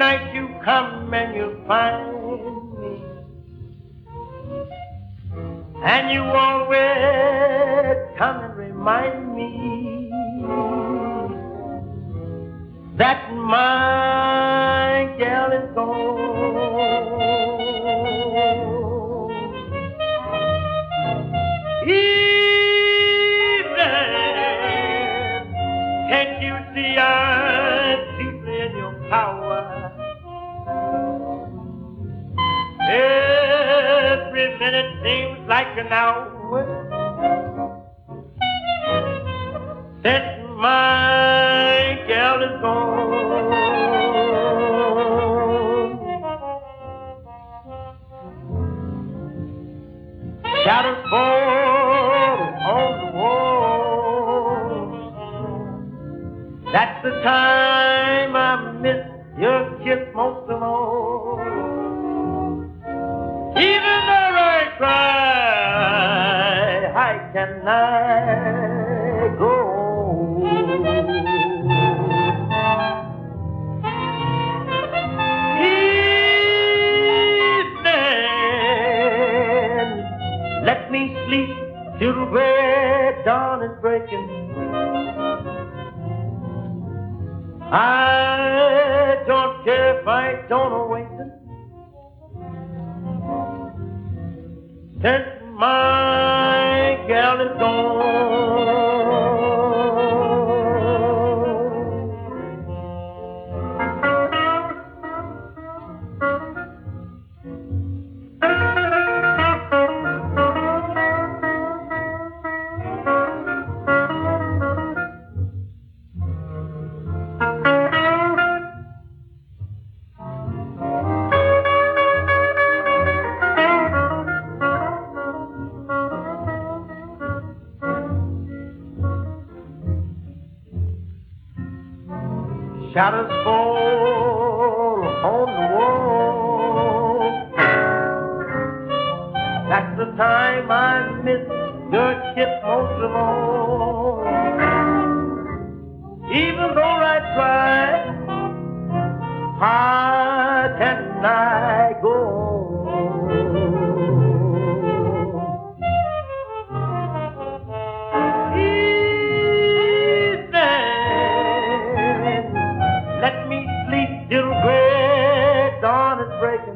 night you come and you find me, and you always come and remind me that my gal is gone. Evening, can't you see I'm deeply in your power? Every minute seems like an hour since my gal is gone. Shadows fall on the wall. That's the time I miss your kiss most of all. Even though I cry, how can I go on? Evening, let me sleep till the red dawn is breaking. I don't care if I don't awaken, since my gal is gone. Shadows fall on the wall. That's the time I miss your kiss most of all. Even though I try, how can I go on? Let me sleep till gray dawn is breaking.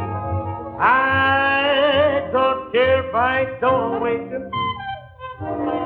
I don't care if I don't awaken,